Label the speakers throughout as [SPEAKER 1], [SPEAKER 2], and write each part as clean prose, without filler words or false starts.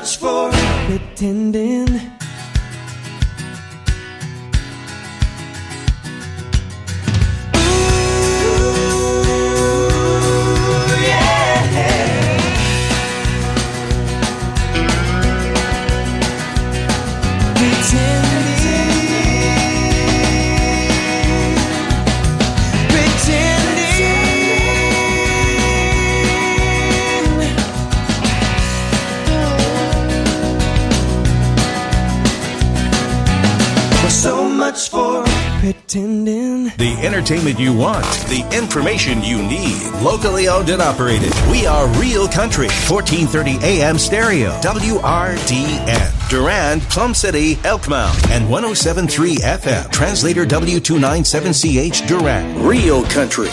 [SPEAKER 1] much for pretending. For pretending.
[SPEAKER 2] The entertainment you want, the information you need. Locally owned and operated. We are Real Country, 1430 AM stereo, WRDN. Durand, Plum City, Elkmount, and 107.3 FM. Translator W297CH Durand. Real Country.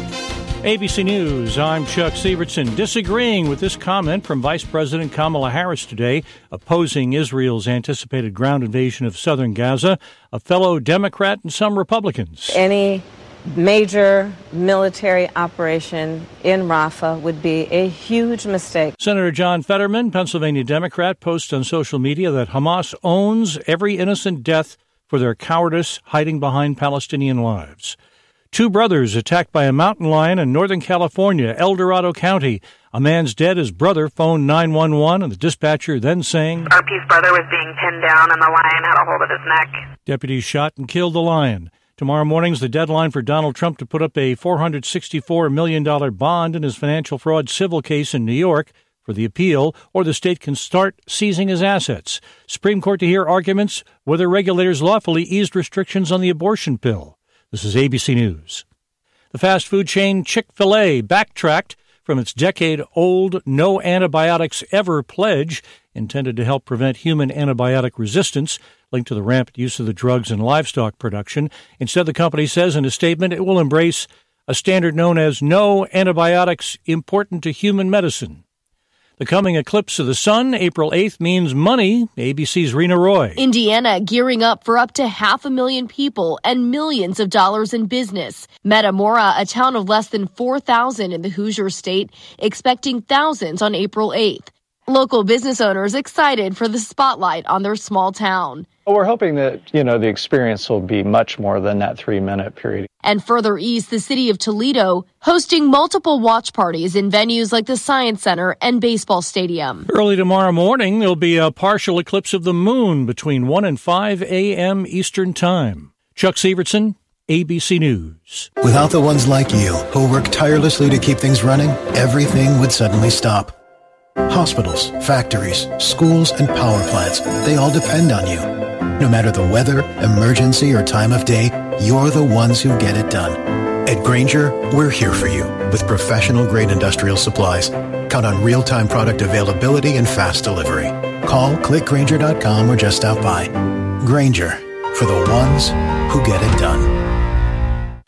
[SPEAKER 3] ABC News, I'm Chuck Sievertson. Disagreeing with this comment from Vice President Kamala Harris today, opposing Israel's anticipated ground invasion of southern Gaza, a fellow Democrat and some Republicans.
[SPEAKER 4] Any major military operation in Rafah would be a huge mistake.
[SPEAKER 3] Senator John Fetterman, Pennsylvania Democrat, posts on social media that Hamas owns every innocent death for their cowardice hiding behind Palestinian lives. 2 brothers attacked by a mountain lion in Northern California, El Dorado County. A man's dead. His brother phoned 911, and the dispatcher then saying,
[SPEAKER 5] "RP's brother was being pinned down, and the lion had a hold of his neck."
[SPEAKER 3] Deputies shot and killed the lion. Tomorrow morning's the deadline for Donald Trump to put up a $464 million bond in his financial fraud civil case in New York for the appeal, or the state can start seizing his assets. Supreme Court to hear arguments whether regulators lawfully eased restrictions on the abortion pill. This is ABC News. The fast food chain Chick-fil-A backtracked from its decade-old no antibiotics ever pledge intended to help prevent human antibiotic resistance linked to the rampant use of the drugs in livestock production. Instead, the company says in a statement it will embrace a standard known as no antibiotics important to human medicine. The coming eclipse of the sun, April 8th, means money. ABC's Rena Roy.
[SPEAKER 6] Indiana gearing up for up to 500,000 people and millions of dollars in business. Metamora, a town of less than 4,000 in the Hoosier State, expecting thousands on April 8th. Local business owners excited for the spotlight on their small town.
[SPEAKER 7] We're hoping that, the experience will be much more than that 3-minute period.
[SPEAKER 6] And further east, the city of Toledo, hosting multiple watch parties in venues like the Science Center and baseball stadium.
[SPEAKER 3] Early tomorrow morning, there'll be a partial eclipse of the moon between 1 and 5 a.m. Eastern Time. Chuck Sievertson, ABC News.
[SPEAKER 8] Without the ones like you, who work tirelessly to keep things running, everything would suddenly stop. Hospitals, factories, schools, and power plants, they all depend on you. No matter the weather, emergency, or time of day, you're the ones who get it done. At Grainger, we're here for you with professional-grade industrial supplies. Count on real-time product availability and fast delivery. Call, click Grainger.com, or just stop by. Grainger, for the ones who get it done.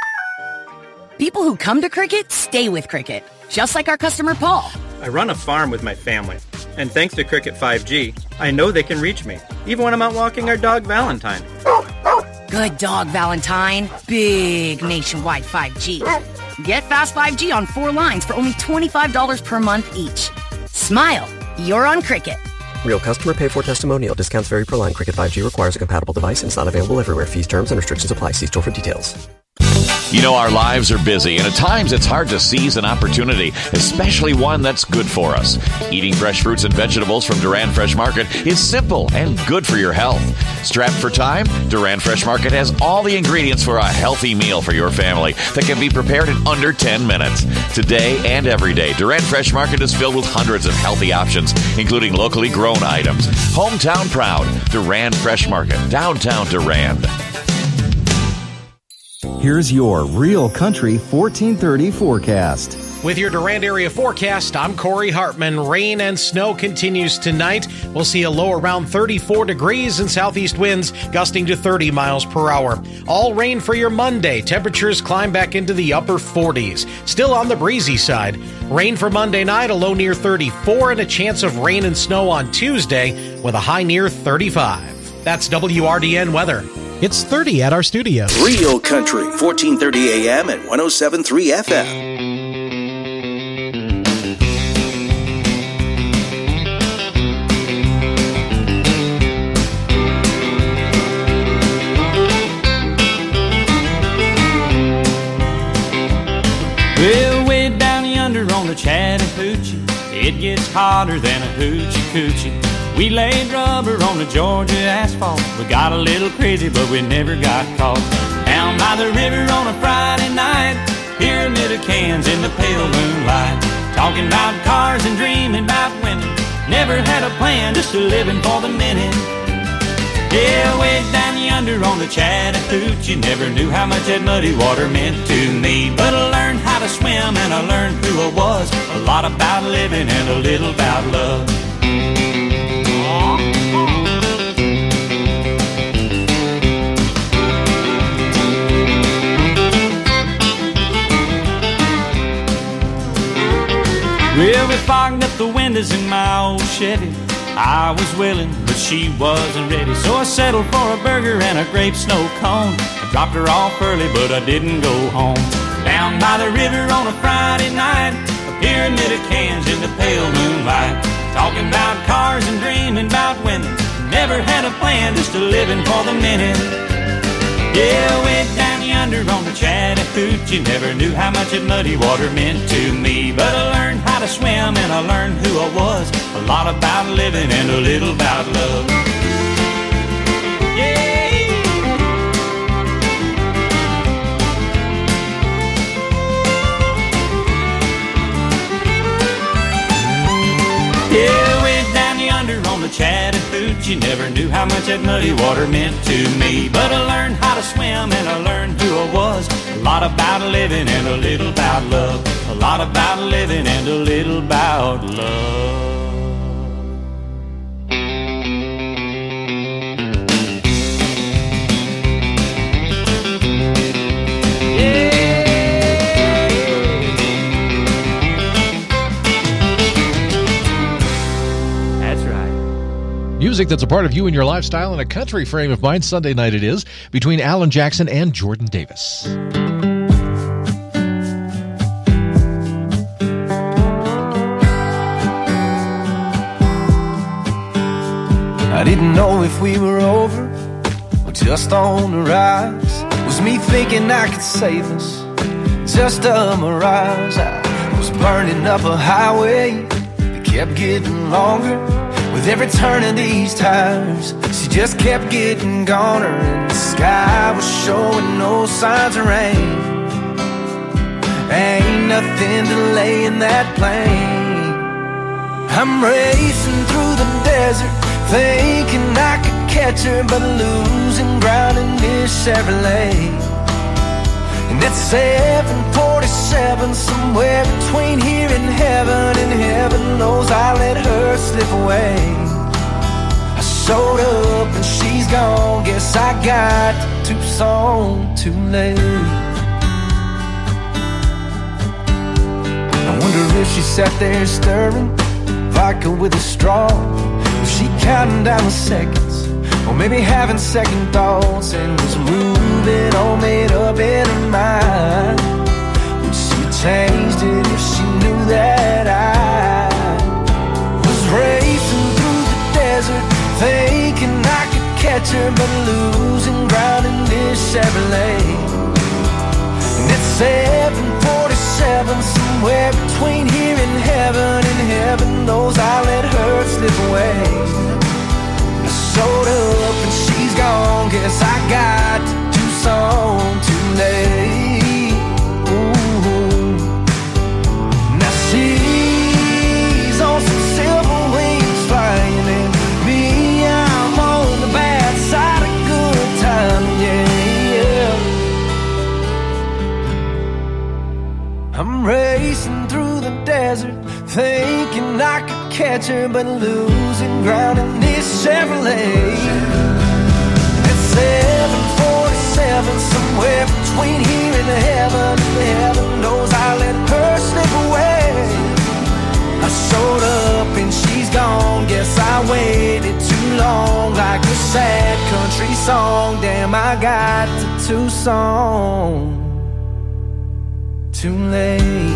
[SPEAKER 9] People who come to Cricket stay with Cricket, just like our customer Paul.
[SPEAKER 10] I run a farm with my family, and thanks to Cricket 5G, I know they can reach me, even when I'm out walking our dog Valentine.
[SPEAKER 9] Good dog, Valentine. Big nationwide 5G. Get fast 5G on 4 lines for only $25 per month each. Smile, you're on Cricket.
[SPEAKER 11] Real customer pay for testimonial. Discounts vary per line. Cricket 5G requires a compatible device and is not available everywhere. Fees, terms, and restrictions apply. See store for details.
[SPEAKER 12] You know, our lives are busy, and at times it's hard to seize an opportunity, especially one that's good for us. Eating fresh fruits and vegetables from Durand Fresh Market is simple and good for your health. Strapped for time? Durand Fresh Market has all the ingredients for a healthy meal for your family that can be prepared in under 10 minutes. Today and every day, Durand Fresh Market is filled with hundreds of healthy options, including locally grown items. Hometown proud, Durand Fresh Market, downtown Durand.
[SPEAKER 13] Here's your Real Country 1430 forecast.
[SPEAKER 14] With your Durand area forecast, I'm Corey Hartman. Rain and snow continues tonight. We'll see a low around 34 degrees and southeast winds gusting to 30 miles per hour. All rain for your Monday. Temperatures climb back into the upper 40s. Still on the breezy side. Rain for Monday night, a low near 34 and a chance of rain and snow on Tuesday with a high near 35. That's WRDN weather. It's 30 at our studio.
[SPEAKER 2] Real Country, 1430 AM and 107.3 FM.
[SPEAKER 15] the Chattahoochee. It gets hotter than a hoochie coochie. We laid rubber on the Georgia asphalt. We got a little crazy, but we never got caught. Down by the river on a Friday night, pyramid of cans in the pale moonlight. Talking about cars and dreaming about women. Never had a plan, just a living for the minute. Yeah, way down yonder on the Chattahoochee, never knew how much that muddy water meant to me. But I learned how to swim and I learned who I was. A lot about living and a little about love. Well, we fogged up the windows in my old Chevy. I was willing, but she wasn't ready. So I settled for a burger and a grape snow cone. I dropped her off early, but I didn't go home. Down by the river on a Friday night, a pyramid of cans in the pale moonlight. Talking about cars and dreaming about women. Never had a plan, just a living for the minute. Yeah, way down yonder on the Chattahoochee, never knew how much that muddy water meant to me. But I learned how to swim and I learned who I was. A lot about living and a little about love. Yeah. Yeah, way down yonder on the Chattahoochee, never knew how much that muddy water meant to me. But I learned how to swim and I learned who I was. A lot about living and a little about love. A lot about living and a little about love.
[SPEAKER 16] Music that's a part of you and your lifestyle in a country frame of mind. Sunday night it is, between Alan Jackson and Jordan Davis.
[SPEAKER 1] I didn't know if we were over or just on the rise. Was me thinking I could save us just a mirage? I was burning up a highway that kept getting longer. With every turn of these tires, she just kept getting goner. And the sky was showing no signs of rain. Ain't nothing delaying that plane. I'm racing through the desert, thinking I could catch her, but losing ground in this Chevrolet. And at 747, somewhere between here and heaven knows I let her slip away. I showed up and she's gone, guess I got to Tucson too late. I wonder if she sat there stirring vodka with a straw. Was she counting down the seconds, or maybe having second thoughts, and was moving all made up in her mind? Would she have changed it if she knew that I was racing through the desert, thinking I could catch her, but losing ground in this Chevrolet? And at 747, somewhere between here and heaven knows I let her slip away. Showed up and she's gone, guess I got to Tucson too late. Ooh. Now she's on some silver wings flying, and me, I'm on the bad side of good time, yeah. I'm racing through the desert, thinking I could catch her, but losing ground in this Chevrolet. At 747, somewhere between here and heaven knows I let her slip away. I showed up and she's gone, guess I waited too long, like a sad country song. Damn, I got to Tucson too late.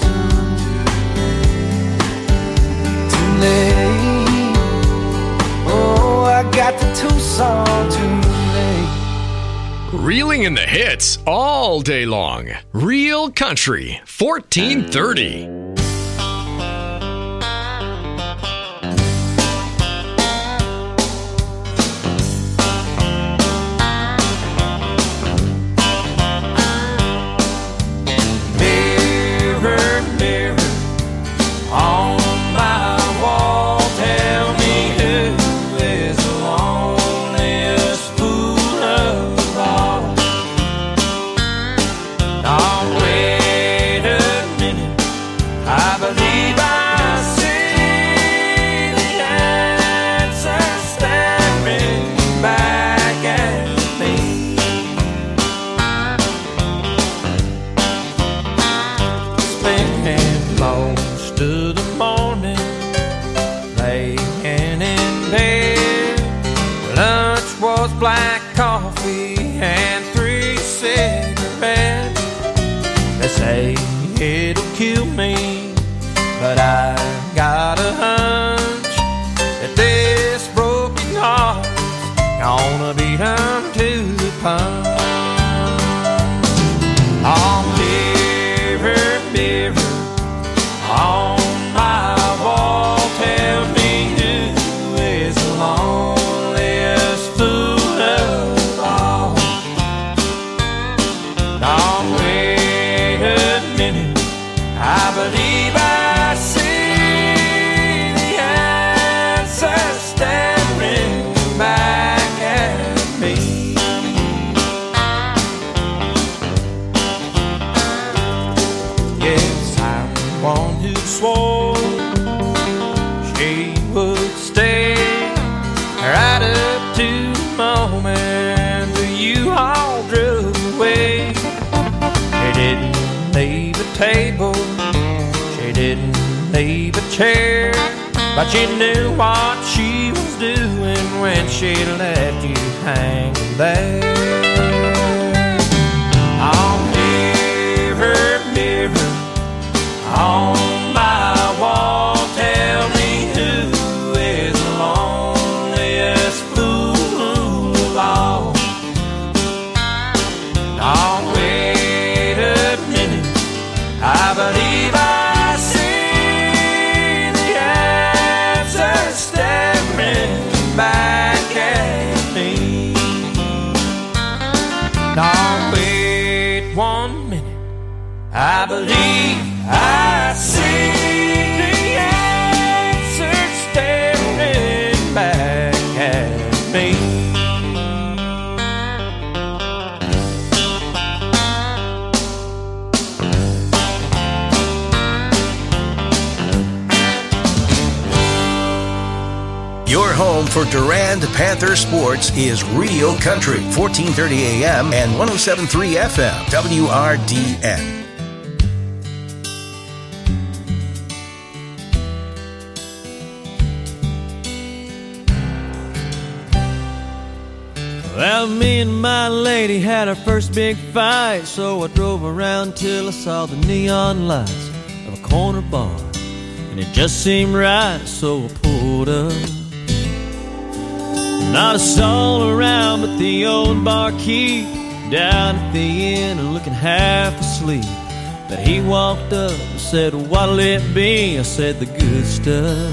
[SPEAKER 1] Oh, I got the Tucson too late.
[SPEAKER 17] Reeling in the hits all day long. Real Country 1430. say it'll kill me, but I got a hunch that this broken heart's gonna beat him to the punch. Oh, mirror, mirror on my wall, tell me who is the loneliest fool of all. Oh, wait a minute, I believe I see the answer staring back at me. Yes, I'm the one who swore she would stay right up to the moment that you all drove away. She didn't leave a table, she didn't leave a chair, but she knew what she was doing when she left you hanging there. Oh, mirror, mirror on my wall, tell me who is the loneliest fool of all. Oh, wait a minute, I believe I see the answer staring back at me. Now wait 1 minute, I believe I see the answer staring back at me.
[SPEAKER 2] Your home for Durand Panther sports is Real Country, 1430 AM and 107.3 FM, WRDN.
[SPEAKER 18] Well, me and my lady had our first big fight, so I drove around till I saw the neon lights of a corner bar, and it just seemed right, so I pulled up. Not a soul around but the old barkeep down at the inn and looking half asleep. But he walked up and said, "What'll it be?" I said, "The good stuff."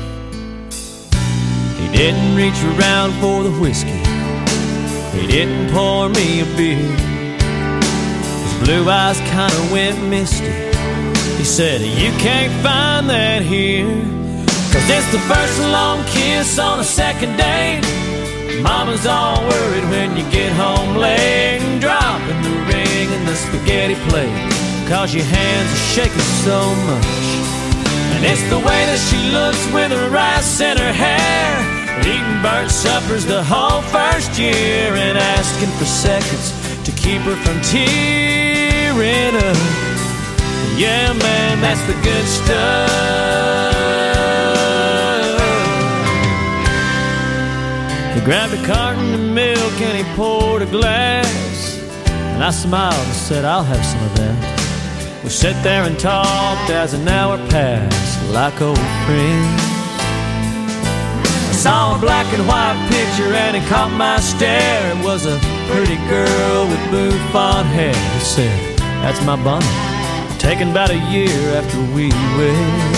[SPEAKER 18] He didn't reach around for the whiskey, he didn't pour me a beer. His blue eyes kind of went misty. He said, "You can't find that here, 'cause it's the first long kiss on a second date. Mama's all worried when you get home late, and dropping the ring in the spaghetti plate, 'cause your hands are shaking so much. And it's the way that she looks with her rice in her hair, eating burnt suppers the whole first year, and asking for seconds to keep her from tearing up. Yeah, man, that's the good stuff." He grabbed a carton of milk and he poured a glass, and I smiled and said, "I'll have some of that." We sat there and talked as an hour passed, like old friends. I saw a black and white picture and it caught my stare. It was a pretty girl with bouffant hair. He said, "That's my Bonnie, taken about a year after we wed."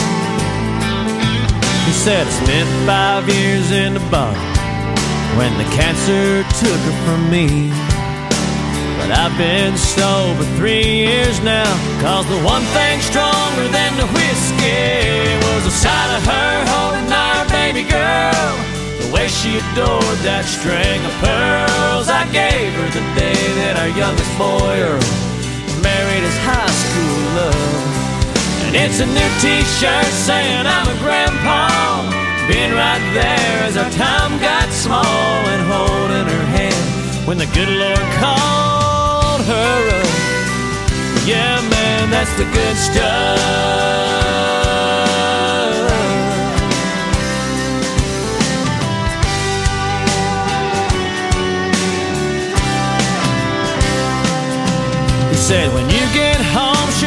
[SPEAKER 18] He said, "I spent 5 years in the bottom when the cancer took her from me. But I've been sober 3 years now, 'cause the one thing stronger than the whiskey was the sight of her holding our baby girl, the way she adored that string of pearls I gave her the day that our youngest boy, Earl, married his high school love. And it's a new t-shirt saying I'm a grandpa, being right there as our time got small, and holding her hand when the good Lord called her up. Yeah, man, that's the good stuff." He said, "When you get home,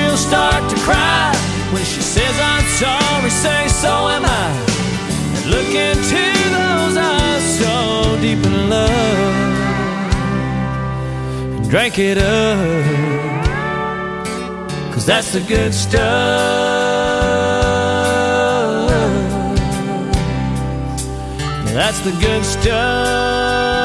[SPEAKER 18] drank it up. 'Cause that's the good stuff. Yeah, that's the good stuff.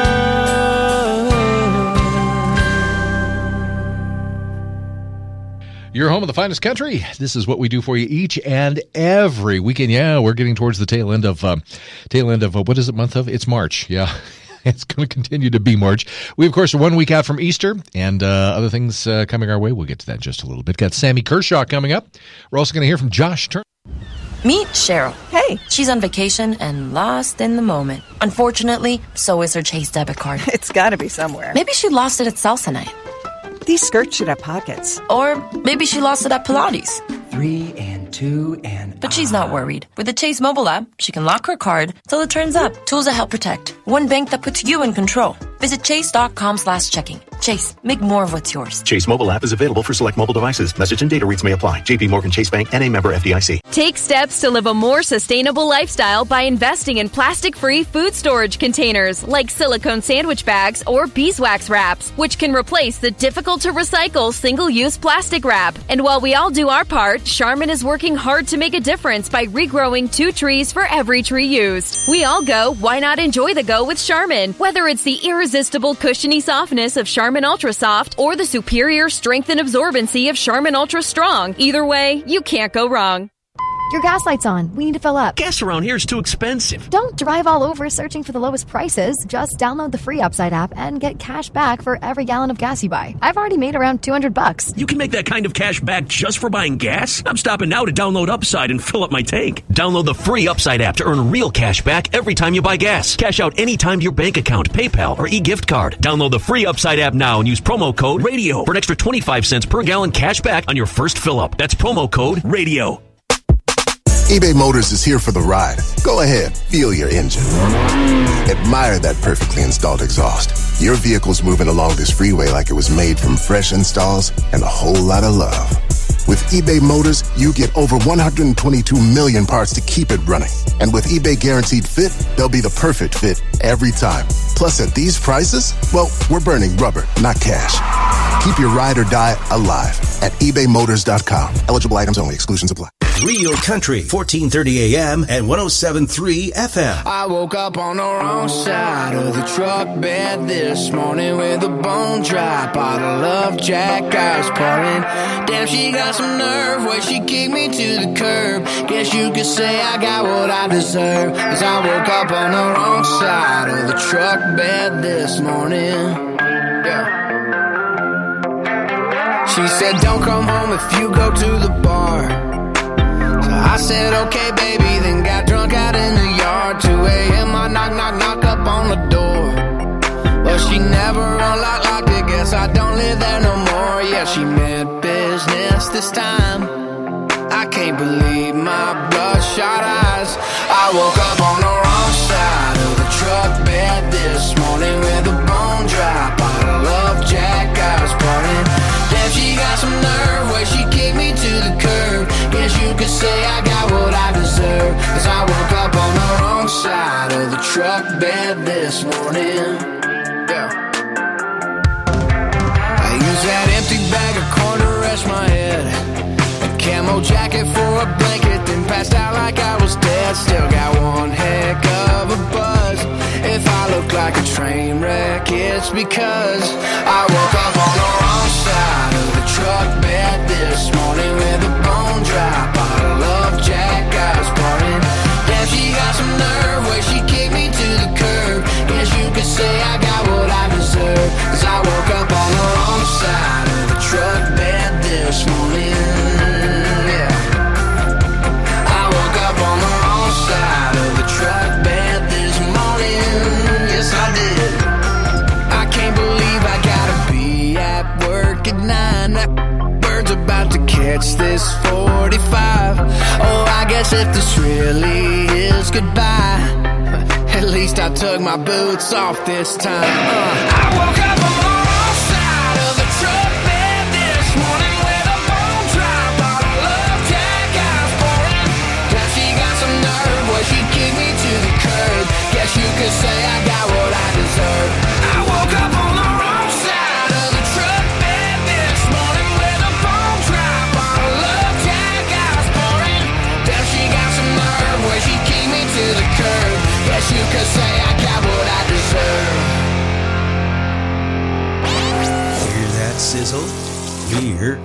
[SPEAKER 16] Your home of the finest country. This is what we do for you each and every weekend. Yeah, we're getting towards the tail end of what is it month of? It's March. Yeah. It's going to continue to be March. We, of course, are 1 week out from Easter and other things coming our way. We'll get to that in just a little bit. Got Sammy Kershaw coming up. We're also going to hear from Josh Turner.
[SPEAKER 19] Meet Cheryl. Hey. She's on vacation and lost in the moment. Unfortunately, so is her Chase debit card.
[SPEAKER 20] It's got to be somewhere.
[SPEAKER 19] Maybe she lost it at salsa night.
[SPEAKER 20] These skirts should have pockets.
[SPEAKER 19] Or maybe she lost it at Pilates.
[SPEAKER 21] 3 and 2 and...
[SPEAKER 19] But she's not worried. With the Chase mobile app, she can lock her card till it turns up. Tools that help protect. One bank that puts you in control. Visit chase.com/checking. Chase, make more of what's yours.
[SPEAKER 22] Chase mobile app is available for select mobile devices. Message and data rates may apply. JP Morgan Chase Bank, N.A. member FDIC.
[SPEAKER 23] Take steps to live a more sustainable lifestyle by investing in plastic-free food storage containers like silicone sandwich bags or beeswax wraps, which can replace the difficult-to-recycle single-use plastic wrap. And while we all do our part, Charmin is working hard to make a difference by regrowing 2 trees for every tree used. We all go, why not enjoy the go with Charmin? Whether it's the irresistible cushiony softness of Charmin Ultra Soft or the superior strength and absorbency of Charmin Ultra Strong, either way, you can't go wrong.
[SPEAKER 24] Your gas light's on. We need to fill up.
[SPEAKER 25] Gas around here is too expensive.
[SPEAKER 24] Don't drive all over searching for the lowest prices. Just download the free Upside app and get cash back for every gallon of gas you buy. I've already made around $200.
[SPEAKER 25] You can make that kind of cash back just for buying gas? I'm stopping now to download Upside and fill up my tank. Download the free Upside app to earn real cash back every time you buy gas. Cash out anytime to your bank account, PayPal, or e-gift card. Download the free Upside app now and use promo code RADIO for an extra 25 cents per gallon cash back on your first fill up. That's promo code RADIO.
[SPEAKER 26] eBay Motors is here for the ride. Go ahead, feel your engine. Admire that perfectly installed exhaust. Your vehicle's moving along this freeway like it was made from fresh installs and a whole lot of love. With eBay Motors, you get over 122 million parts to keep it running. And with eBay Guaranteed Fit, they'll be the perfect fit every time. Plus, at these prices, well, we're burning rubber, not cash. Keep your ride or die alive at ebaymotors.com. Eligible items only. Exclusions apply.
[SPEAKER 2] Real Country, 1430 AM and 107.3 FM.
[SPEAKER 1] I woke up on the wrong side of the truck bed this morning with a bone dry bottle of Jack I was pouring. Damn, she got some nerve where she kicked me to the curb. Guess you could say I got what I deserve. 'Cause I woke up on the wrong side of the truck bed this morning. Yeah. She said, don't come home if you go to the bar. I said, okay, baby, then got drunk out in the yard. 2 a.m., I knock up on the door. But she never unlocked it, guess I don't live there no more. Yeah, she meant business this time. I can't believe my bloodshot eyes. I woke up on the wrong side of the truck bed this morning with a bone dry bottle of Jack I was pouring. Damn, she got some nerve where she kicked me to the curb. Guess you could say I got what I deserve. 'Cause I woke up on the wrong side of the truck bed this morning. Yeah. I used that empty bag of corn to rest my head. A camo jacket for a blanket, then passed out like I was dead. Still got one heck of a buzz. If I look like a train wreck, it's because I woke up on the wrong side of the truck bed this morning with a bone dry bottle of Jack I was pouring. Damn, she got some nerve where she kicked me to the curb. Guess you could say I got what I deserve. 'Cause I woke up on the wrong side of the truck bed this morning. Yeah. I woke up on the wrong side of the truck bed this morning. Yes, I did. I can't believe I gotta be at work at 9. That bird's about to catch this 45. Oh, I guess if this really is goodbye, at least I took my boots off this time. I woke up on the wrong side of the truck bed this morning with a bone dry bottle of Jack I was pouring. Now she got some nerve where she kicked me to the curb. Guess you could say I got what I deserve. I woke up on the wrong side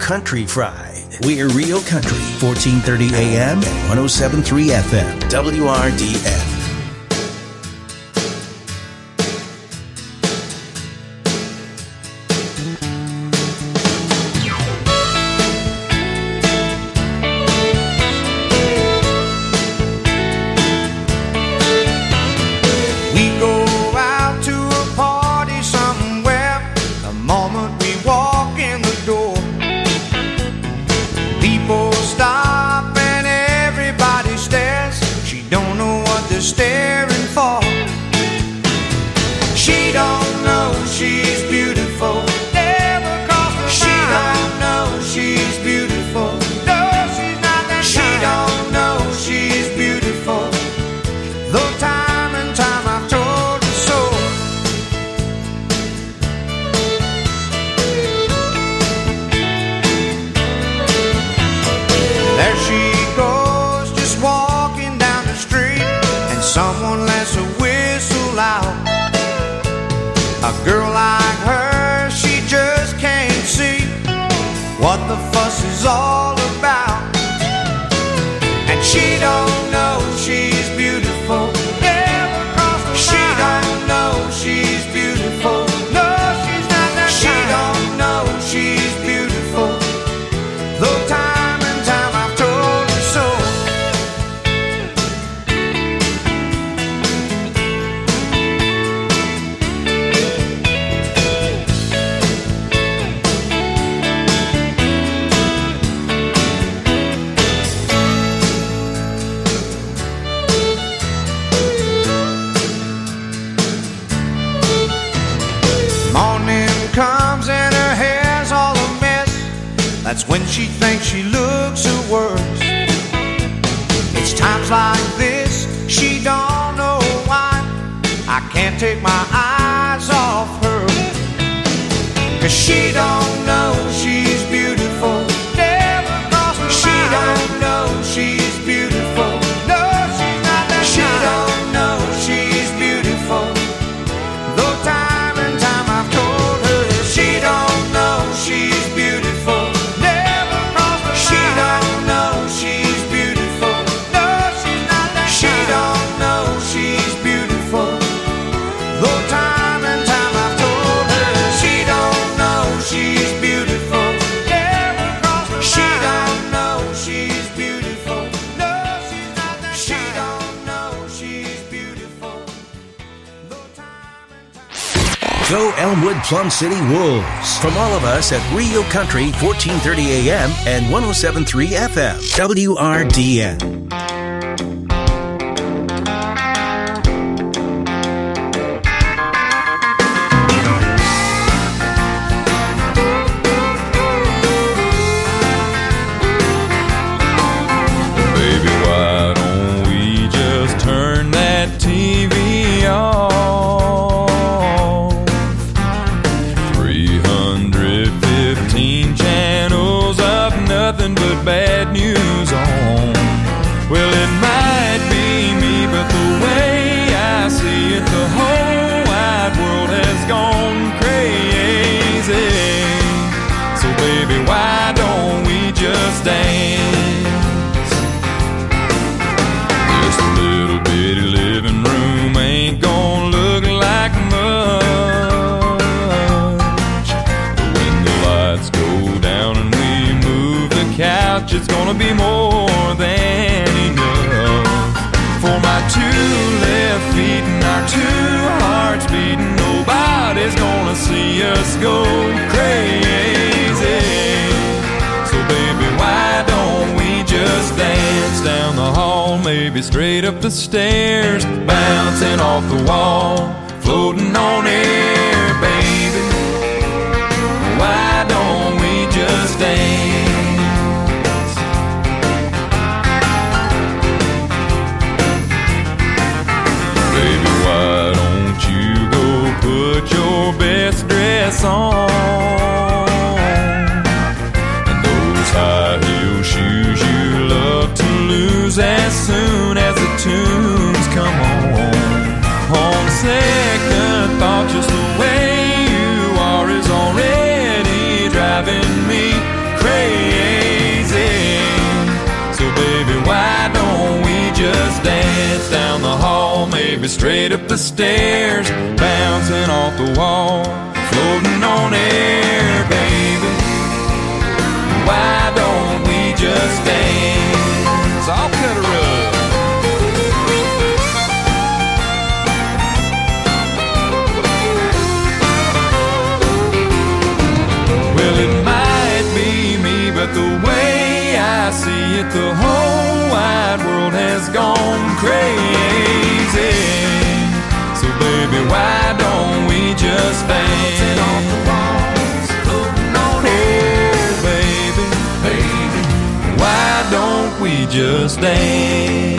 [SPEAKER 2] Country Fried. We're Real Country, 1430 AM and 107.3 FM, WRDN.
[SPEAKER 1] That's when she thinks she looks her worst. It's times like this, she don't know why I can't take my eyes off her. 'Cause she don't know she's beautiful. Never crossed her mind. She don't know she's beautiful. No, she's not that She kind. Don't know she's beautiful. Though time and time I've told her she don't know she's beautiful. Never crossed her She mind. Don't know she's beautiful. No, she's not that She kind. Don't know she's beautiful. Though time and time I've told her she don't know she's beautiful. Never crossed her She mind. Don't know she's beautiful. No, she's not that She kind. Don't know she's beautiful.
[SPEAKER 2] Go Elmwood Plum City Wolves. From all of us at Rio Country, 1430 AM and 107.3 FM, WRDN.
[SPEAKER 17] Baby, why don't we just turn that TV off? 315 channels of nothing but bad news on. Well, it might be me, but the way I see it, the whole wide world has gone crazy. So baby, why don't we just dance? This little bitty living room ain't gonna look like much. But when the lights go down and we move the couch, it's gonna be more than enough. For my two left feet and our two hearts beating, nobody's gonna see us go crazy. So baby, why don't we just dance down the hall, maybe straight up the stairs, bouncing off the wall, floating on air, baby. Why don't we just dance? Baby, why don't you go put your best dress on? High heel shoes you love to lose as soon as the tunes come on. On second thought, just the
[SPEAKER 1] baby, straight up the stairs, bouncing off the wall, floating on air, baby. Why don't we just dance? I'll cut a rug. Well, it might be me, but the way I see it, the whole wide world has gone crazy. So baby, why don't we just dance? On the walls, floating on air, baby, why don't we just dance?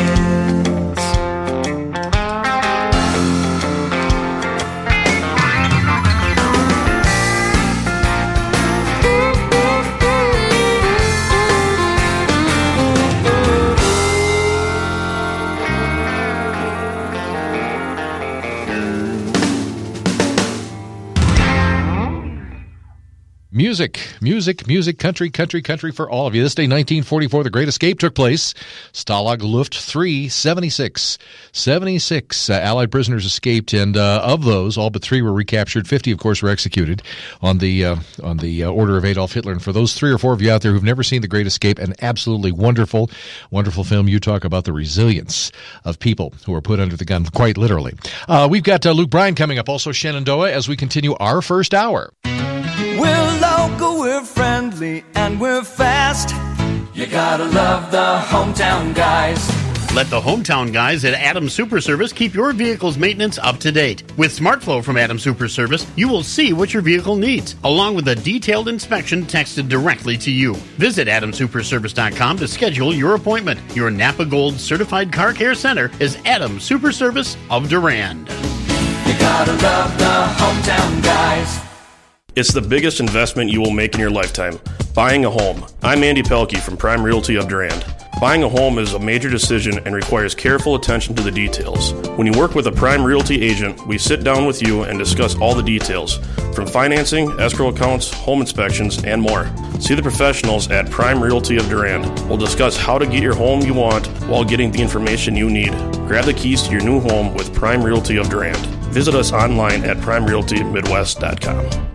[SPEAKER 16] Music, country for all of you. This day, 1944, the Great Escape took place. Stalag Luft 3, 76. Allied prisoners escaped, and of those, all but 3 were recaptured. 50, of course, were executed on the order of Adolf Hitler. And for those 3 or 4 of you out there who've never seen The Great Escape, an absolutely wonderful film. You talk about the resilience of people who are put under the gun, quite literally. We've got Luke Bryan coming up, also Shenandoah, as we continue our first hour.
[SPEAKER 1] We're local, we're friendly, and we're fast. You gotta love the hometown guys.
[SPEAKER 3] Let the hometown guys at Adams Super Service keep your vehicle's maintenance up to date. With SmartFlow from Adams Super Service, you will see what your vehicle needs, along with a detailed inspection texted directly to you. Visit AdamSuperService.com to schedule your appointment. Your Napa Gold Certified Car Care Center is Adams Super Service of Durand.
[SPEAKER 1] You gotta love the hometown guys.
[SPEAKER 4] It's the biggest investment you will make in your lifetime, buying a home. I'm Andy Pelkey from Prime Realty of Durand. Buying a home is a major decision and requires careful attention to the details. When you work with a Prime Realty agent, we sit down with you and discuss all the details, from financing, escrow accounts, home inspections, and more. See the professionals at Prime Realty of Durand. We'll discuss how to get your home you want while getting the information you need. Grab the keys to your new home with Prime Realty of Durand. Visit us online at primerealtymidwest.com.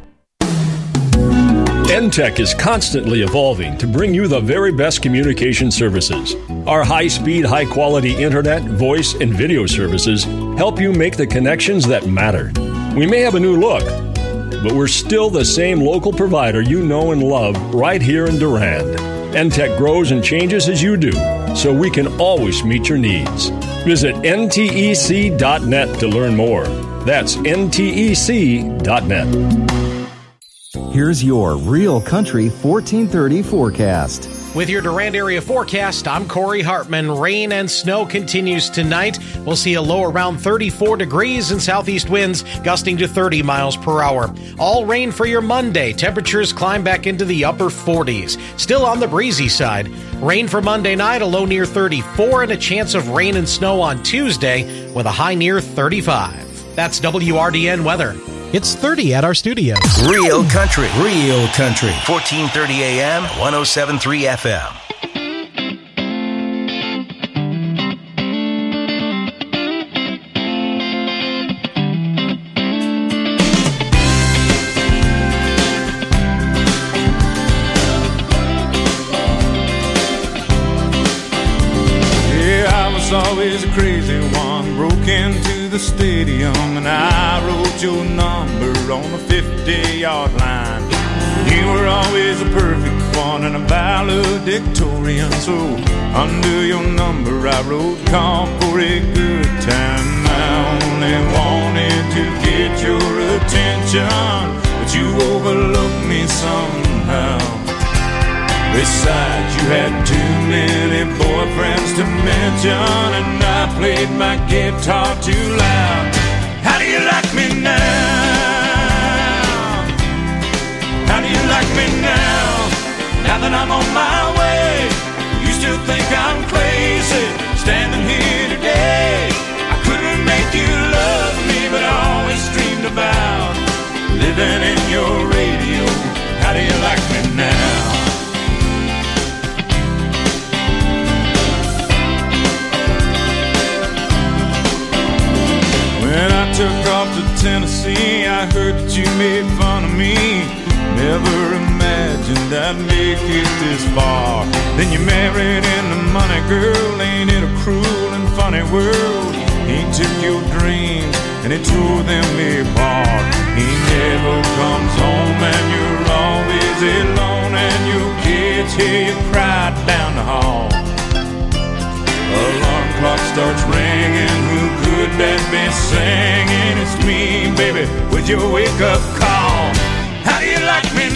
[SPEAKER 5] NTech is constantly evolving to bring you the very best communication services. Our high-speed, high-quality internet, voice, and video services help you make the connections that matter. We may have a new look, but we're still the same local provider you know and love right here in Durand. NTech grows and changes as you do, so we can always meet your needs. Visit ntec.net to learn more. That's ntec.net.
[SPEAKER 13] Here's your Real Country 1430 forecast.
[SPEAKER 14] With your Durand area forecast, I'm Corey Hartman. Rain and snow continues tonight. We'll see a low around 34 degrees and southeast winds gusting to 30 miles per hour. All rain for your Monday. Temperatures climb back into the upper 40s. Still on the breezy side. Rain for Monday night, a low near 34 and a chance of rain and snow on Tuesday with a high near 35. That's WRDN weather. It's 30 at our studio.
[SPEAKER 2] Real Country. 1430 AM, 107.3 FM.
[SPEAKER 1] Always a crazy one, broke into the stadium and I wrote your number on the 50-yard line. You were always a perfect one and a valedictorian, so under your number I wrote call for a good time. I only wanted to get your attention, but you overlooked me somehow. Besides, you had too many boyfriends to mention, and I played my guitar too loud. How do you like me now? How do you like me now? Now that I'm on my way, you still think I'm crazy, standing here today. I couldn't make you love me, but I always dreamed about living in your radio. How do you like me now?
[SPEAKER 6] Tennessee, I heard that you made fun of me. Never imagined I'd make it this far. Then you married into money, girl. Ain't it a cruel and funny world? He took your dreams and he tore them apart. He never comes home and you're always alone, and your kids hear you cry down the hall. Alarm clock starts ringing, who could that be singing? It's me, baby, with your wake-up call. How do you like me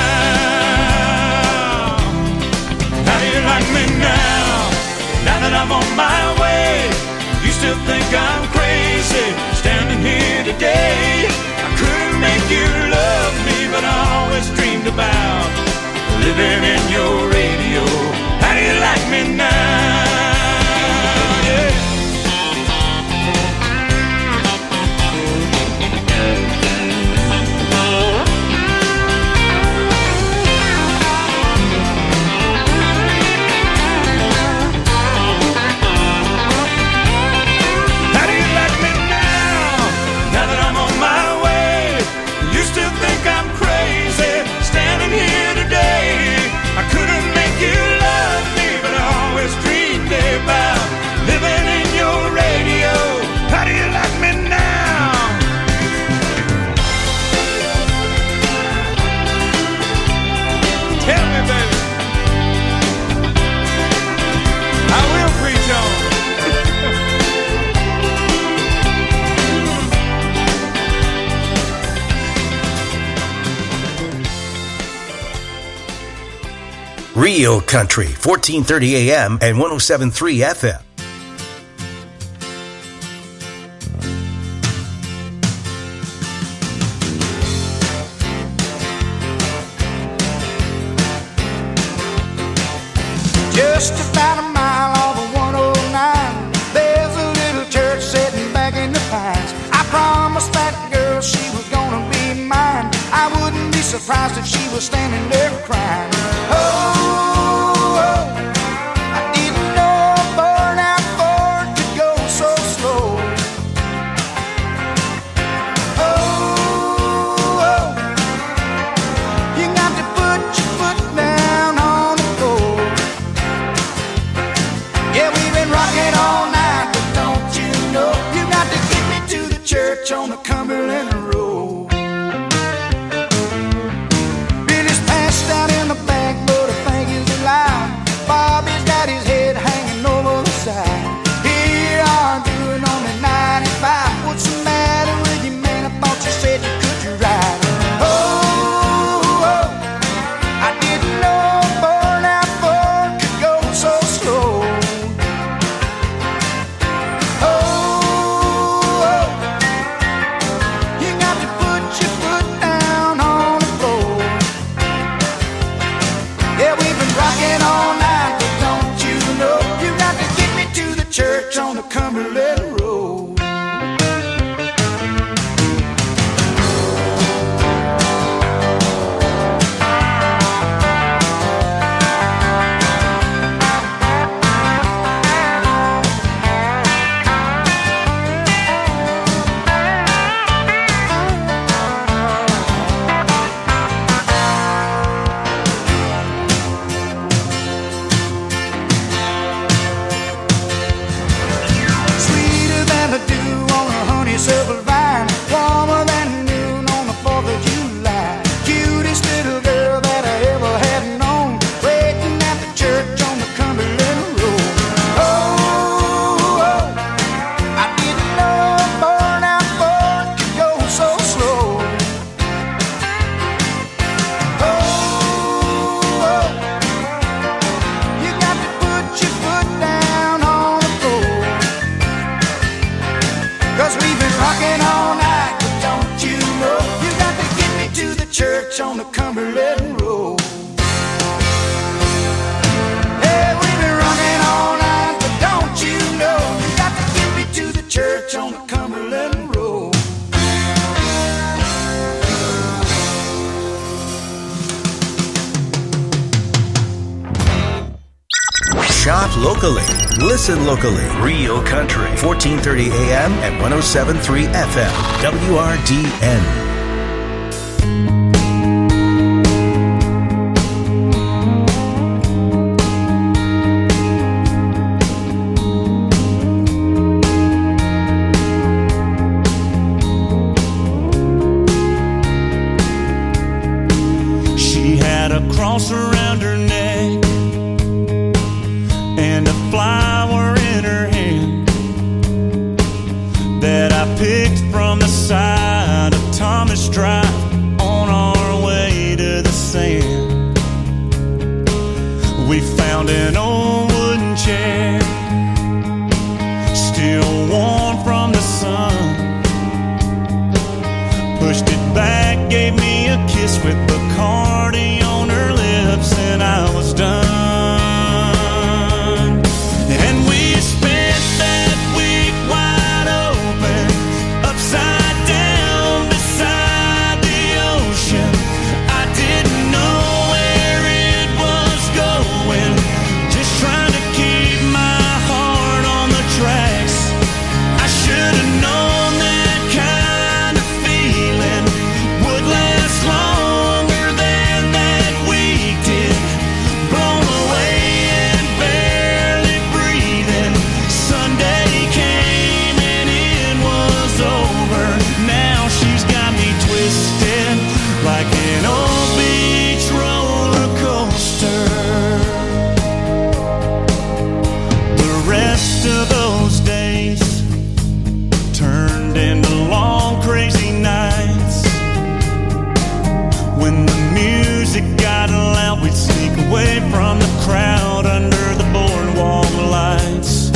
[SPEAKER 6] now? How do you like me now? Now that I'm on my way, you still think I'm crazy, standing here today. I couldn't make you love me, but I always dreamed about living in your radio. How do you like me now?
[SPEAKER 2] Real Country, 1430 AM and 107.3 FM.
[SPEAKER 7] Just about a mile off of 109, there's a little church sitting back in the pines. I promised that girl she was gonna be mine. I wouldn't be surprised if she was standing there crying. On the Cumberland Road, Billy's passed out in the back, but I think
[SPEAKER 2] Shop locally. Listen locally. Real Country. 1430 AM and 107.3 FM. WRDN.
[SPEAKER 6] She had a cross around her neck and a flower in her hand that I picked from the side of Thomas Drive on our way to the sand. We found an old wooden chair, still warm from the sun. Pushed it back, gave me a kiss with Bacardi on her lips, and I was done. And we spent that week wide open, upside down beside the ocean. I didn't know where it was going, just trying to keep my heart on the tracks. I should have known that kind of feeling would last longer than that week did. Blown away and barely breathing. Sunday came and it was over. Now she's got me twisted like an old beach roller coaster. The rest of those days turned into long crazy nights. When the music got loud, we'd sneak away from the crowd under the boardwalk lights.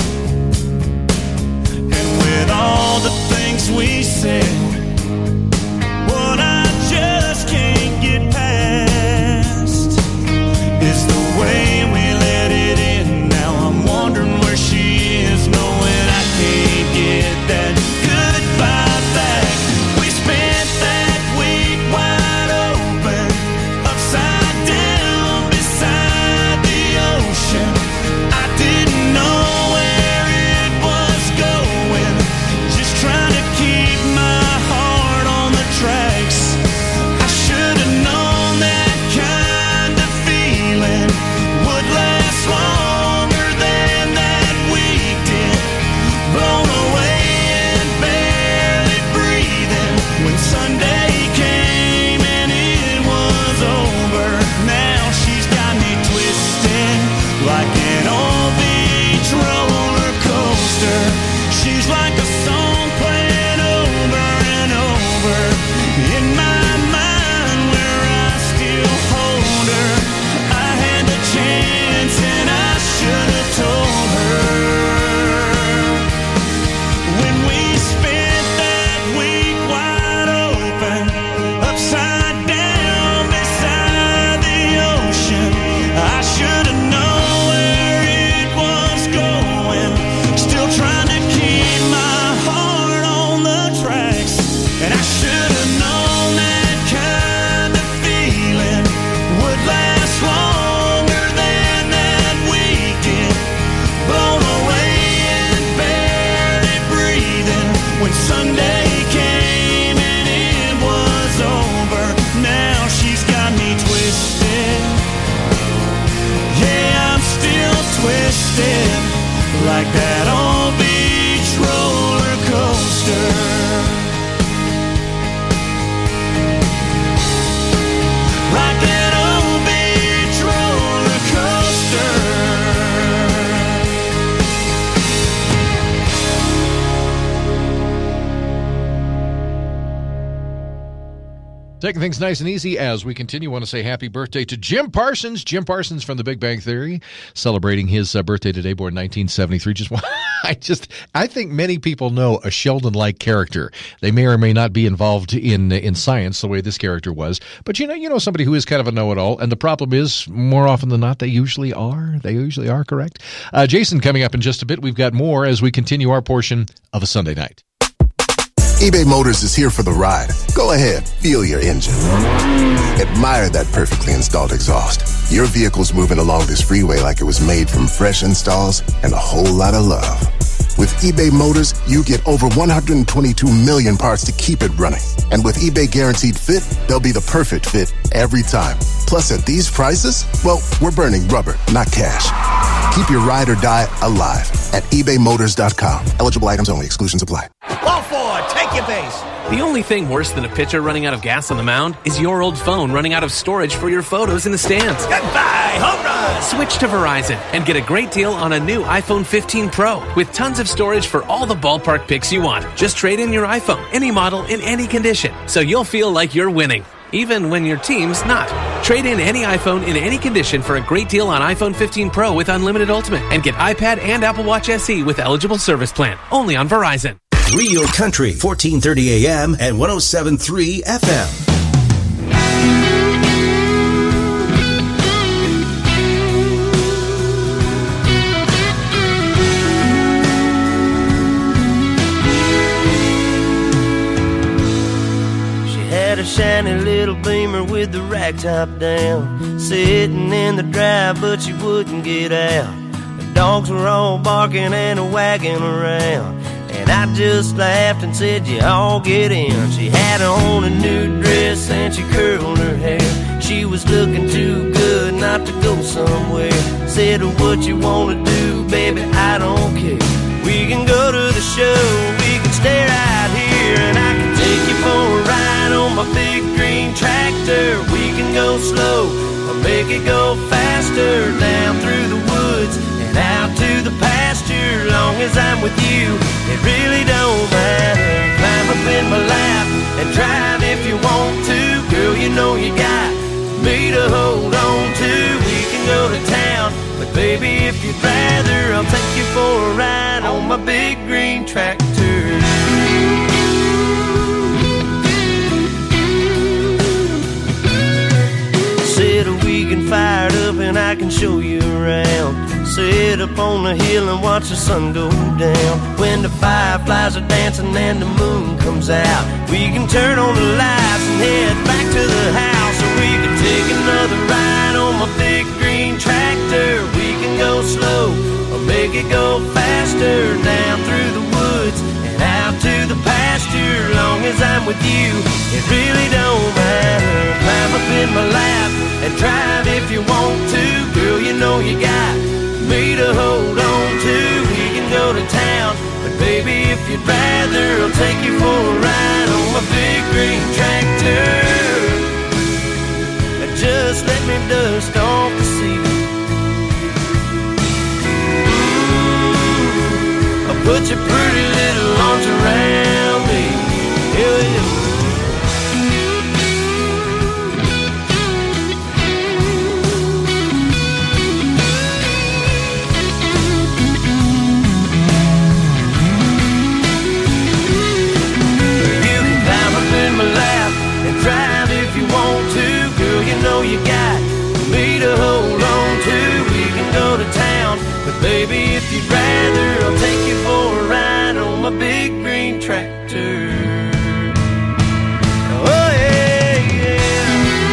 [SPEAKER 6] And with all the things we said, what I just can't get past is the way we let it in. Now I'm wondering where she is, knowing I can't get that goodbye back. We spent that week wide open, upside down beside the ocean. I didn't know where it was going, just trying to keep my heart on the tracks. I should have known that kind of feeling would last longer than that week did. Blown away and barely breathing when Sunday came and it was over. Now she's got me twisted like an old beach roller coaster. She's like a song playing over and over in my mind where I still hold her. I had the chance and I should have told her. When we spent that week wide open, upside down beside the ocean, I should have known where it was going, still trying to keep my heart on the tracks. And I should have known that kind of feeling would last longer than that week did. Blown away and barely breathing when Sunday came and it was over. Now she's got me twisted. Yeah, I'm still twisted like that old beach roller coaster. Like that old beach roller coaster.
[SPEAKER 16] Taking things nice and easy as we continue. Want to say happy birthday to Jim Parsons. Jim Parsons from The Big Bang Theory, celebrating his birthday today, born 1973. I think many people know a Sheldon-like character. They may or may not be involved in science the way this character was, but you know somebody who is kind of a know-it-all. And the problem is, more often than not, they usually are. They usually are correct. Jason coming up in just a bit. We've got more as we continue our portion of a Sunday night.
[SPEAKER 26] eBay Motors is here for the ride. Go ahead, feel your engine. Admire that perfectly installed exhaust. Your vehicle's moving along this freeway like it was made from fresh installs and a whole lot of love. With eBay Motors, you get over 122 million parts to keep it running. And with eBay Guaranteed Fit, they'll be the perfect fit every time. Plus, at these prices, well, we're burning rubber, not cash. Keep your ride or die alive at ebaymotors.com. Eligible items only. Exclusions apply.
[SPEAKER 8] All forward, take your base.
[SPEAKER 9] The only thing worse than a pitcher running out of gas on the mound is your old phone running out of storage for your photos in the stands.
[SPEAKER 8] Goodbye, home run.
[SPEAKER 9] Switch to Verizon and get a great deal on a new iPhone 15 Pro with tons of storage for all the ballpark pics you want. Just trade in your iPhone, any model, in any condition, so you'll feel like you're winning, even when your team's not. Trade in any iPhone in any condition for a great deal on iPhone 15 Pro with Unlimited Ultimate and get iPad and Apple Watch SE with eligible service plan. Only on Verizon.
[SPEAKER 2] Real Country, 1430 AM and 107.3 FM.
[SPEAKER 10] A shiny little Beamer with the rag top down, sitting in the drive but she wouldn't get out. The dogs were all barking and wagging around, and I just laughed and said, you all get in. She had on a new dress and she curled her hair. She was looking too good not to go somewhere. Said, what you wanna do, baby, I don't care. We can go to the show, we can stay right here, and I can take you for a ride on my big green tractor. We can go slow or make it go faster, down through the woods and out to the pasture. Long as I'm with you, it really don't matter. Climb up in my lap and drive if you want to. Girl, you know you got me to hold on to. We can go to town, but baby, if you'd rather, I'll take you for a ride on my big green tractor. Said we can fire it up and I can show you around. Sit up on the hill and watch the sun go down. When the fireflies are dancing and the moon comes out, we can turn on the lights and head back to the house. Or we can take another ride on my big green tractor. We can go slow or make it go faster, down through the woods and out to the pasture. Long as I'm with you, it really don't matter. Climb up in my lap and drive if you want to. Girl, you know you got me to hold on to. We can go to town, but baby, if you'd rather, I'll take you for a ride on my big green tractor. Just let me dust off the seat. I'll put your pretty little arms around me. Yeah. Drive if you want to, girl, you know you got me to hold on to. We can go to town, but baby, if you'd rather, I'll take you for a ride on my big green tractor. Oh yeah, yeah.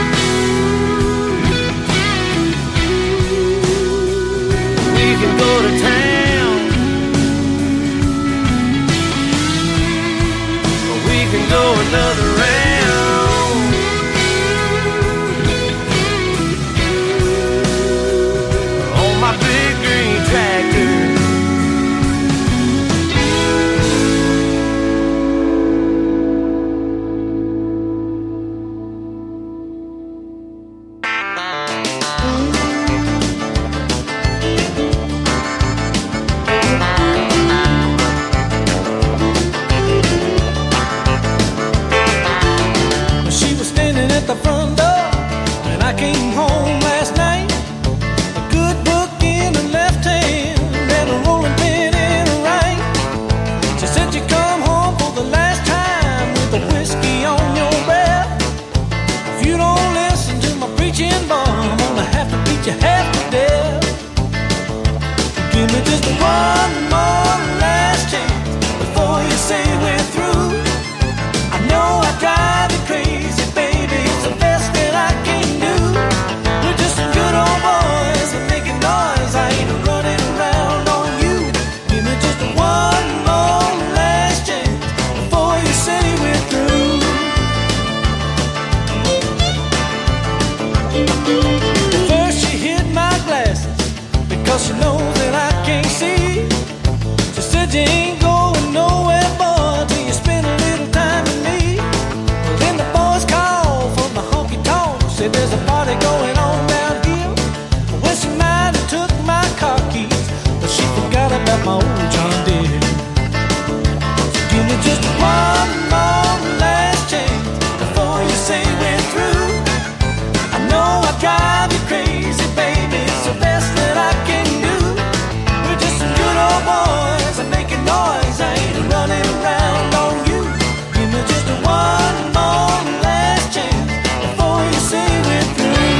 [SPEAKER 10] We can go to town, or we can go another round. Give me just one more last chance before you say we're through.
[SPEAKER 11] she knows that I can't see. She said you ain't going nowhere, boy, till you spend a little time with me. Well, then the boys called from the honky-tonk, said there's a party going on down here. Well, she might have took my car keys, but she forgot about my old John Deere. So give me just one more last chance before you say we're through. I know I drive you crazy, baby, it's the best that I can do. We're just some good old boys, I'm making noise, I ain't running around on you. Give me just one more last chance before you say we're through.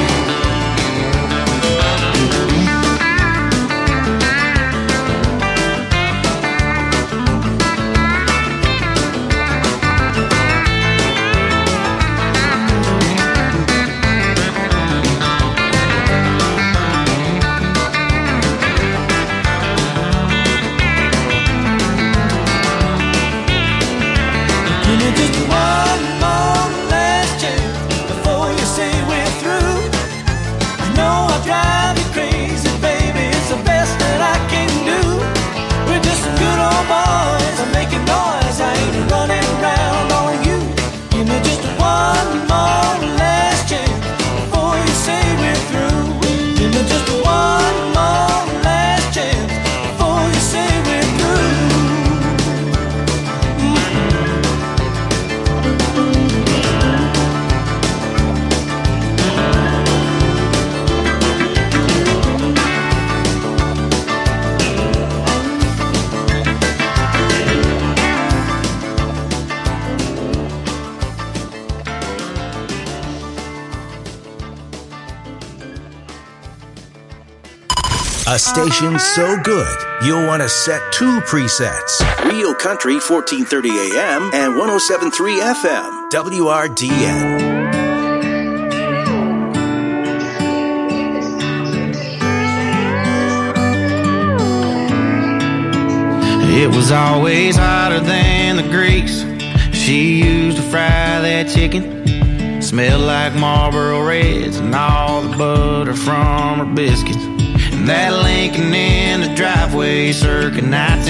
[SPEAKER 11] Give me just one more last chance before you say we're through. I know I drive you crazy, baby, it's the best that I can do. We're just some good old boys, I'm making noise, I ain't running around on you. Give me just one more last chance before you say we're through. Give me just one more last chance before you say we're through.
[SPEAKER 2] A station so good, you'll want to set two presets. Real Country 1430 AM and 107.3 FM, WRDN.
[SPEAKER 12] It was always hotter than the grease she used to fry that chicken. Smelled like Marlboro Reds and all the butter from her biscuits. And that Lincoln in the driveway circa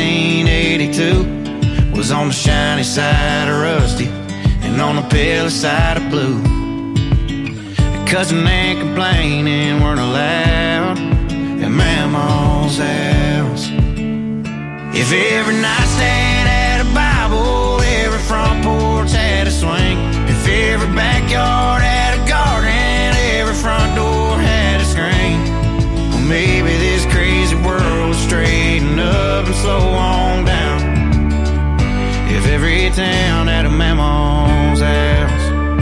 [SPEAKER 12] 1982 was on the shiny side of rusty and on the pale side of blue. Cussing and complaining weren't allowed at Mama's house. If every nightstand had a Bible, every front porch had a swing. If every backyard had a garden, every front door had a screen. Well, maybe this crazy world would straighten up and slow on down if every town had a Mama's house.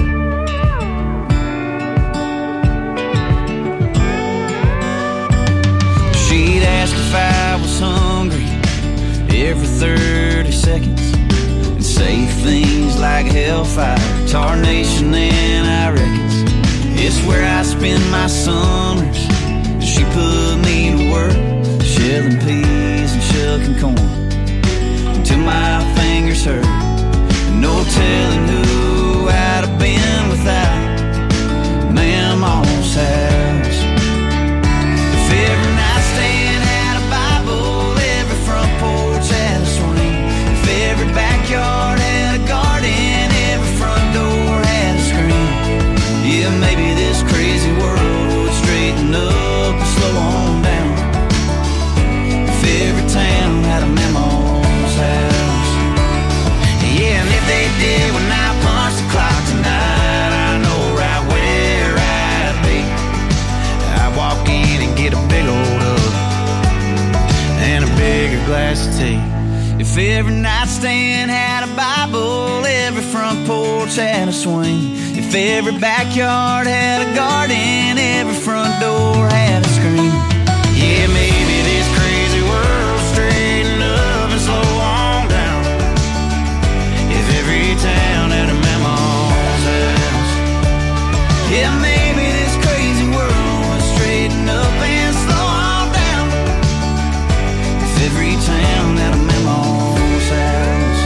[SPEAKER 12] She'd ask if I was hungry every 30 seconds and say things like hellfire, tarnation, and I reckons it's where I spend my summers. She put me to work shelling peas and shucking corn until my fingers hurt. No telling who I'd have been without Mama's house. If every nightstand had a Bible, every front porch had a swing. If every backyard had a garden, every front door had a screen. Yeah, maybe this crazy world would straighten up and slow on down if every town had a Mama's house. Yeah, and if they did when I punch the clock tonight, I know right where I'd be. I'd walk in and get a big old hug and a bigger glass of tea. If every nightstand had a Bible, every front porch had a swing. If every backyard had a garden, every front door had a screen. Yeah, maybe this crazy world straighten up and slow on down if every town had a Mama's house. Yeah, maybe this crazy world would straighten up and slow on down if every town had a Mama's house.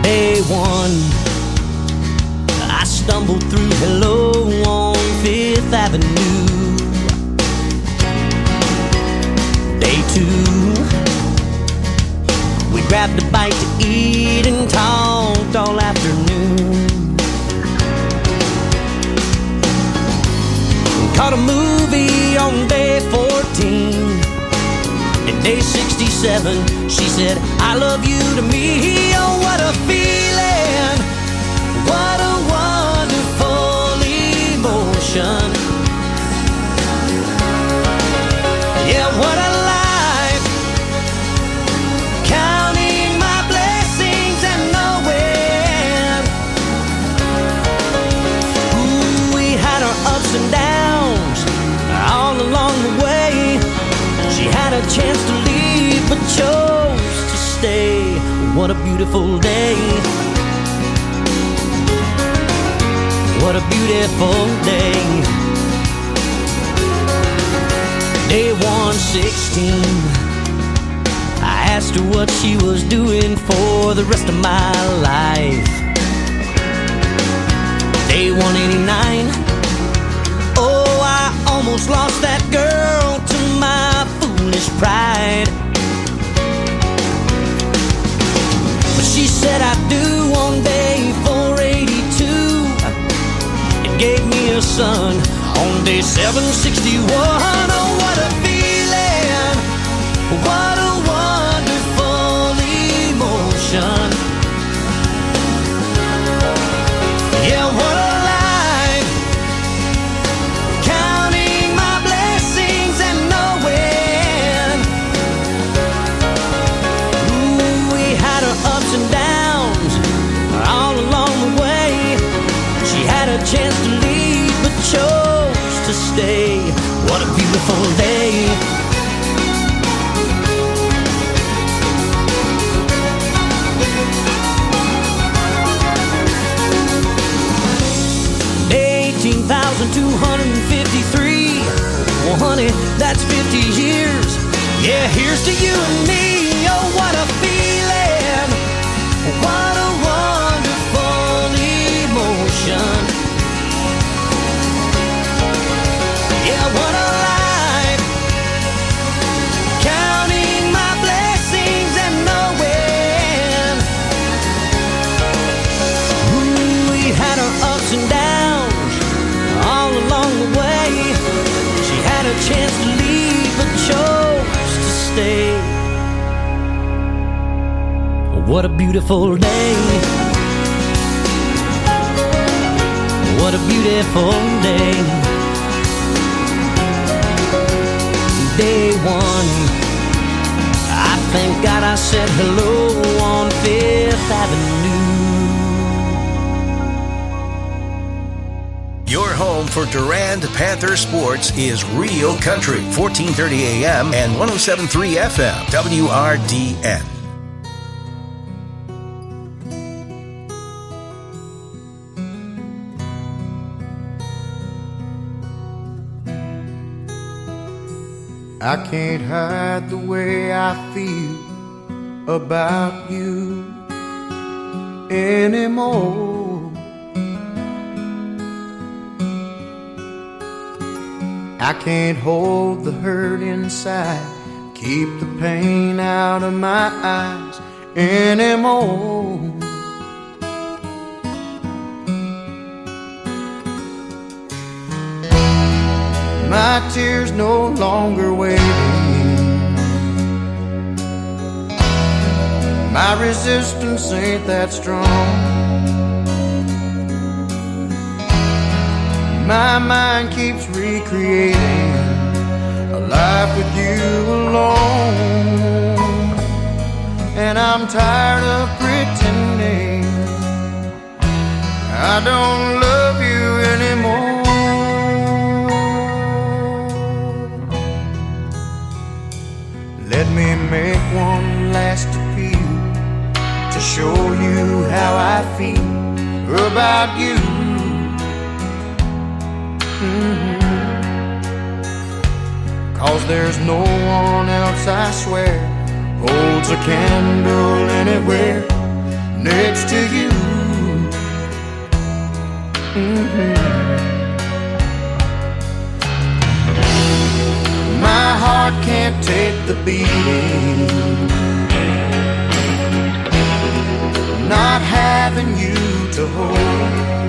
[SPEAKER 10] Day one, I stumbled through Hello on 5th Avenue. Day two, we grabbed a bite to eat and talked all afternoon. Caught a movie on day 14. And day 67, she said, I love you to me. Oh, what a feeling. What a wonderful emotion. Yeah, what a life. Counting my blessings and knowing. Ooh, we had our ups and downs all along the way. She had a chance to leave but chose to stay. What a beautiful day. What a beautiful day. Day 116, I asked her what she was doing for the rest of my life. Day 189, oh, I almost lost that girl to my foolish pride. But she said I do on day 482, and gave me a son on day 761. Oh, what a feeling. What a wonderful emotion. Yeah, what a life. Counting my blessings and knowing. Ooh, we had our ups and downs all along the way. She had a chance to leave but chose to stay. What a beautiful day. Day 18,253. Well, honey, that's 50 years. Yeah, here's to you and me. Oh, what a feeling. What a wonderful emotion. Yeah, what a life. Counting my blessings and knowing. Ooh, we had our ups and downs all along the way. She had a chance to leave but chose to stay. What a beautiful day. What a beautiful day. Day one, I thank God I said hello on 5th Avenue.
[SPEAKER 2] Your home for Durand Panther sports is Real Country, 1430 AM and 107.3 FM, WRDN.
[SPEAKER 7] I can't hide the way I feel about you anymore. I can't hold the hurt inside, keep the pain out of my eyes anymore. My tears no longer waiting. My resistance ain't that strong. My mind keeps recreating a life with you alone. And I'm tired of pretending I don't love you anymore. Let me make one last appeal to show you how I feel about you. Cause there's no one else, I swear, holds a candle anywhere next to the beating. Not having you to hold.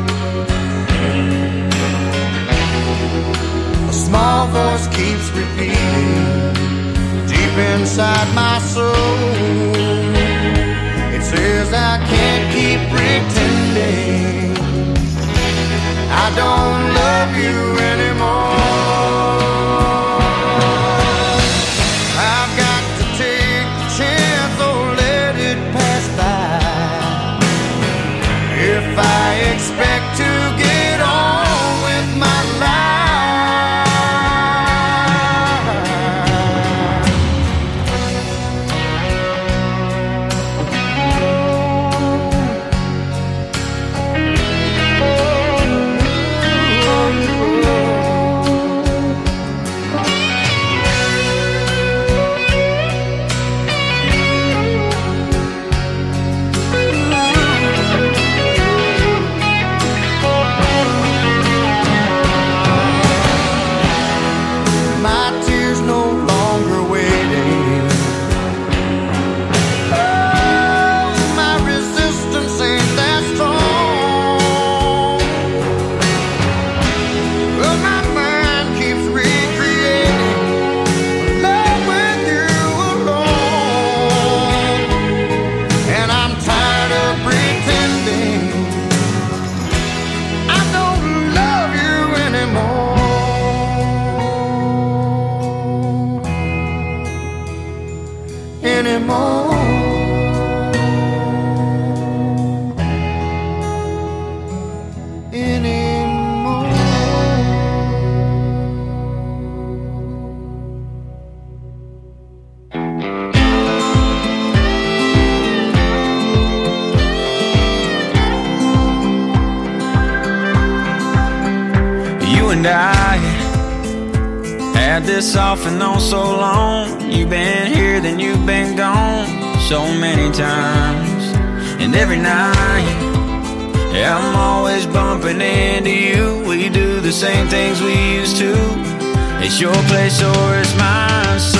[SPEAKER 7] A small voice keeps repeating deep inside my soul. It says I can't keep pretending I don't love you anymore. I've got to take the chance or let it pass by. If I expect to get on with my life,
[SPEAKER 17] this off and on so long. You've been here, then you've been gone so many times. And every night, yeah, I'm always bumping into you. We do the same things we used to. It's your place or it's mine.